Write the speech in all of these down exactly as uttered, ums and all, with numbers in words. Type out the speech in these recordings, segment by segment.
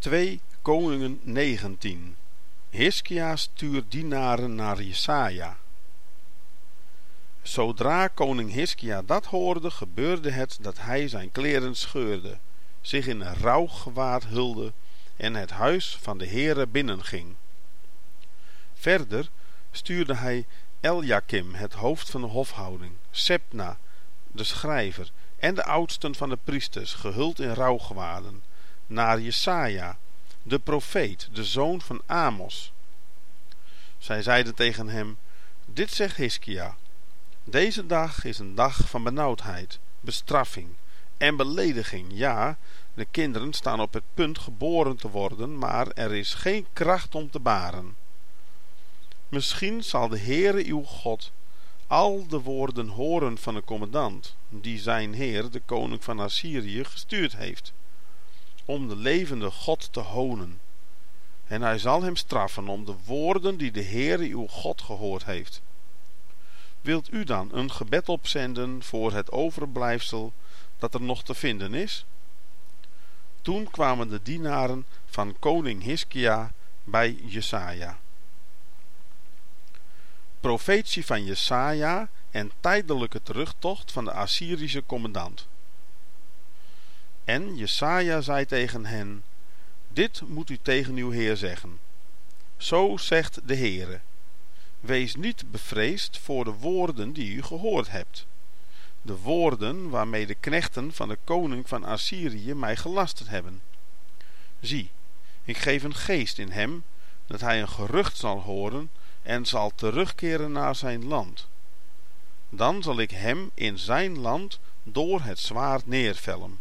twee Koningen negentien. Hiskia stuurt dienaren naar Jesaja. Zodra koning Hiskia dat hoorde, gebeurde het dat hij zijn kleren scheurde, zich in een rouwgewaad hulde en het huis van de Heere binnenging. Verder stuurde hij Eljakim, het hoofd van de hofhouding, Sebna, de schrijver, en de oudsten van de priesters, gehuld in rouwgewaden, naar Jesaja, de profeet, de zoon van Amos. Zij zeiden tegen hem: dit zegt Hiskia: deze dag is een dag van benauwdheid, bestraffing en belediging. Ja, de kinderen staan op het punt geboren te worden, maar er is geen kracht om te baren. Misschien zal de Heere uw God al de woorden horen van de commandant, die zijn heer, de koning van Assyrië, gestuurd heeft, om de levende God te honen. En hij zal hem straffen om de woorden die de Heere uw God gehoord heeft. Wilt u dan een gebed opzenden voor het overblijfsel dat er nog te vinden is? Toen kwamen de dienaren van koning Hiskia bij Jesaja. Profetie van Jesaja en tijdelijke terugtocht van de Assyrische commandant. En Jesaja zei tegen hen: dit moet u tegen uw Heer zeggen. Zo zegt de Heere: wees niet bevreesd voor de woorden die u gehoord hebt, de woorden waarmee de knechten van de koning van Assyrië mij gelasterd hebben. Zie, ik geef een geest in hem, dat hij een gerucht zal horen en zal terugkeren naar zijn land. Dan zal ik hem in zijn land door het zwaard neervellen.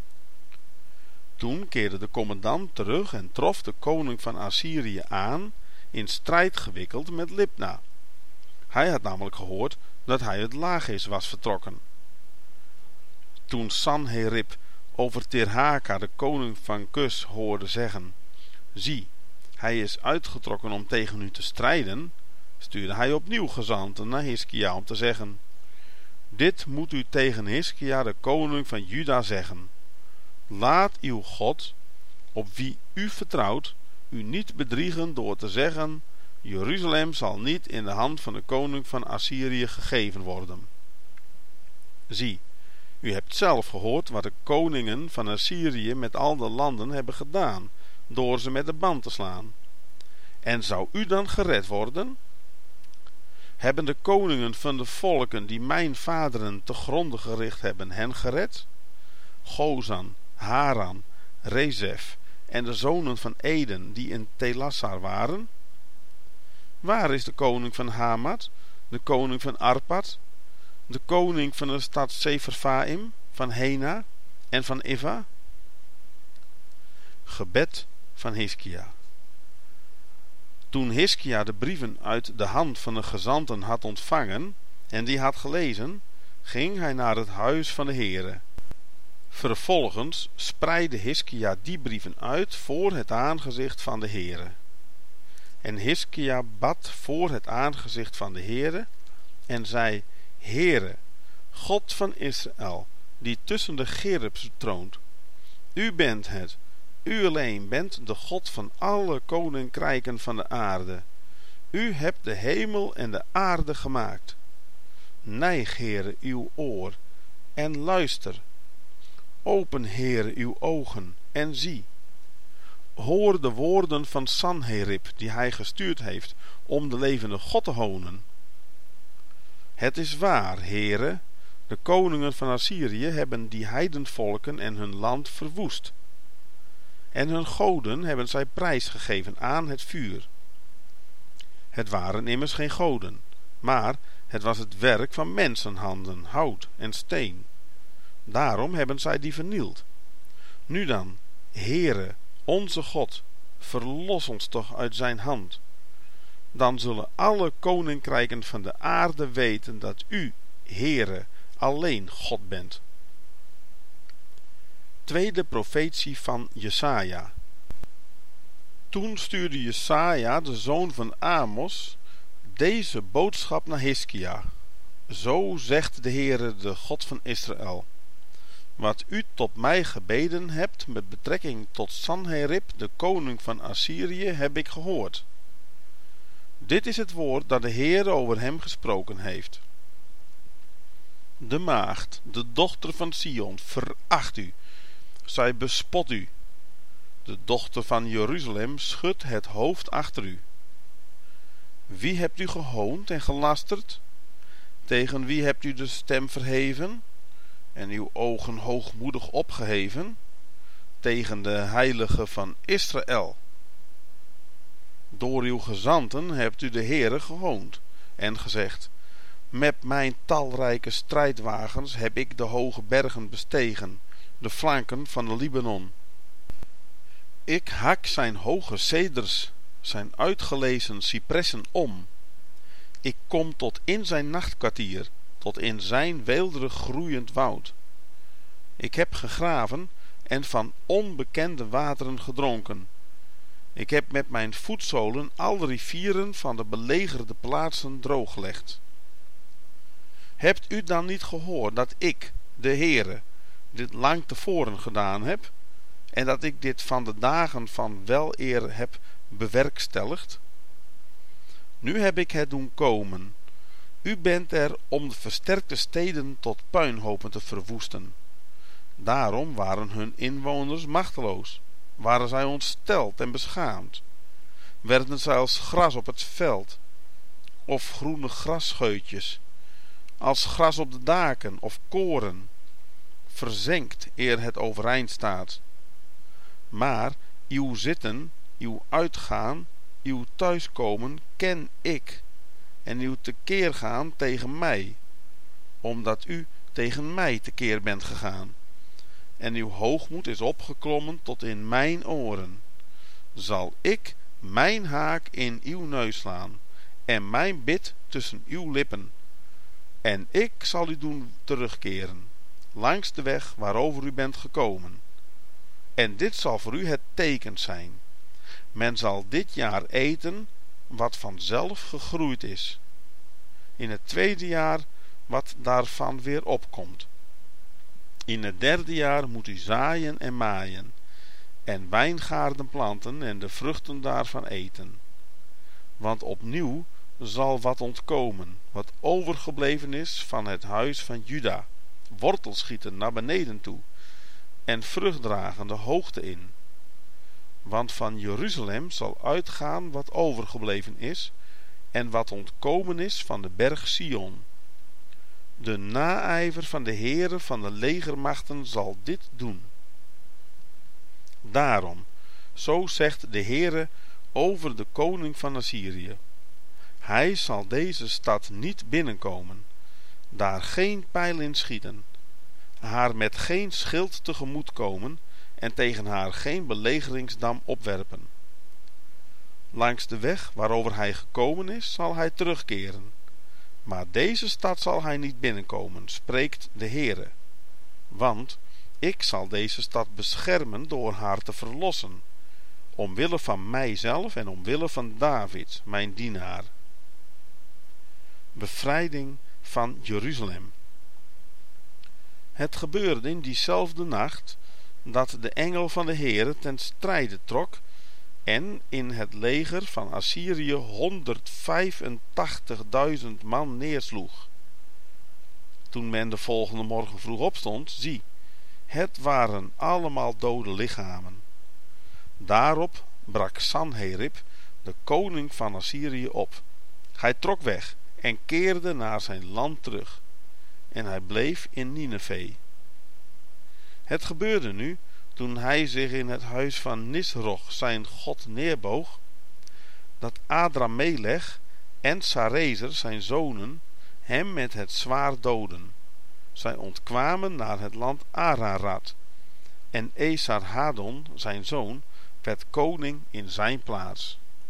Toen keerde de commandant terug en trof de koning van Assyrië aan, in strijd gewikkeld met Libna. Hij had namelijk gehoord dat hij uit Lachis was vertrokken. Toen Sanherib over Tirhaka, de koning van Kus, hoorde zeggen: zie, hij is uitgetrokken om tegen u te strijden, stuurde hij opnieuw gezanten naar Hiskia om te zeggen: dit moet u tegen Hiskia, de koning van Juda, zeggen: laat uw God, op wie u vertrouwt, u niet bedriegen door te zeggen: Jeruzalem zal niet in de hand van de koning van Assyrië gegeven worden. Zie, u hebt zelf gehoord wat de koningen van Assyrië met al de landen hebben gedaan, door ze met de band te slaan. En zou u dan gered worden? Hebben de koningen van de volken die mijn vaderen te gronde gericht hebben hen gered? Gozan, Haran, Rezef en de zonen van Eden die in Telassar waren? Waar is de koning van Hamat, de koning van Arpad, de koning van de stad Sefervaim, van Hena en van Iva? Gebed van Hiskia. Toen Hiskia de brieven uit de hand van de gezanten had ontvangen en die had gelezen, ging hij naar het huis van de Heere. Vervolgens spreidde Hiskia die brieven uit voor het aangezicht van de Heere. En Hiskia bad voor het aangezicht van de Heere en zei: Heere, God van Israël, die tussen de cherubs troont, u bent het, u alleen bent de God van alle koninkrijken van de aarde. U hebt de hemel en de aarde gemaakt. Neig, Heere, uw oor en luister. Open, Heere, uw ogen en zie. Hoor de woorden van Sanherib, die hij gestuurd heeft om de levende God te honen. Het is waar, Heere, de koningen van Assyrië hebben die heidenvolken en hun land verwoest. En hun goden hebben zij prijsgegeven aan het vuur. Het waren immers geen goden, maar het was het werk van mensenhanden, hout en steen. Daarom hebben zij die vernield. Nu dan, Heere, onze God, verlos ons toch uit zijn hand. Dan zullen alle koninkrijken van de aarde weten dat u, Heere, alleen God bent. Tweede profetie van Jesaja. Toen stuurde Jesaja, de zoon van Amos, deze boodschap naar Hiskia. Zo zegt de Heere, de God van Israël: wat u tot mij gebeden hebt met betrekking tot Sanherib, de koning van Assyrië, heb ik gehoord. Dit is het woord dat de Heer over hem gesproken heeft. De maagd, de dochter van Sion, veracht u. Zij bespot u. De dochter van Jeruzalem schudt het hoofd achter u. Wie hebt u gehoond en gelasterd? Tegen wie hebt u de stem verheven en uw ogen hoogmoedig opgeheven? Tegen de heilige van Israël. Door uw gezanten hebt u de Heere gehoond en gezegd: met mijn talrijke strijdwagens heb ik de hoge bergen bestegen, de flanken van de Libanon. Ik hak zijn hoge ceders, zijn uitgelezen cipressen om. Ik kom tot in zijn nachtkwartier, tot in zijn weelderig groeiend woud. Ik heb gegraven en van onbekende wateren gedronken. Ik heb met mijn voetzolen al de rivieren van de belegerde plaatsen drooggelegd. Hebt u dan niet gehoord dat ik, de Heere, dit lang tevoren gedaan heb, en dat ik dit van de dagen van weleer heb bewerkstelligd? Nu heb ik het doen komen. U bent er om de versterkte steden tot puinhopen te verwoesten. Daarom waren hun inwoners machteloos, waren zij ontsteld en beschaamd, werden zij als gras op het veld, of groene grasscheutjes, als gras op de daken of koren, verzenkt eer het overeind staat. Maar uw zitten, uw uitgaan, uw thuiskomen ken ik, en uw tekeer gaan tegen mij, omdat u tegen mij tekeer bent gegaan, en uw hoogmoed is opgeklommen tot in mijn oren. Zal ik mijn haak in uw neus slaan, en mijn bit tussen uw lippen, en ik zal u doen terugkeren, langs de weg waarover u bent gekomen. En dit zal voor u het teken zijn. Men zal dit jaar eten wat vanzelf gegroeid is. In het tweede jaar wat daarvan weer opkomt. In het derde jaar moet u zaaien en maaien, en wijngaarden planten en de vruchten daarvan eten. Want opnieuw zal wat ontkomen, wat overgebleven is van het huis van Juda, wortel schieten naar beneden toe, en vrucht dragen de hoogte in. Want van Jeruzalem zal uitgaan wat overgebleven is, en wat ontkomen is van de berg Sion. De naijver van de Heere van de legermachten zal dit doen. Daarom, zo zegt de Heere over de koning van Assyrië: hij zal deze stad niet binnenkomen, daar geen pijl in schieten, haar met geen schild tegemoet komen en tegen haar geen belegeringsdam opwerpen. Langs de weg waarover hij gekomen is, zal hij terugkeren, maar deze stad zal hij niet binnenkomen, spreekt de Heere. Want ik zal deze stad beschermen door haar te verlossen, omwille van mijzelf en omwille van David, mijn dienaar. Bevrijding van Jeruzalem. Het gebeurde in diezelfde nacht dat de engel van de Heere ten strijde trok en in het leger van Assyrië honderdvijfentachtigduizend man neersloeg. Toen men de volgende morgen vroeg opstond, zie, het waren allemaal dode lichamen. Daarop brak Sanherib, de koning van Assyrië, op. Hij trok weg en keerde naar zijn land terug, en hij bleef in Nineve. Het gebeurde nu, toen hij zich in het huis van Nisroch zijn god neerboog, dat Adramelech en Sarezer zijn zonen hem met het zwaard doden. Zij ontkwamen naar het land Ararat, en Esarhadon zijn zoon werd koning in zijn plaats.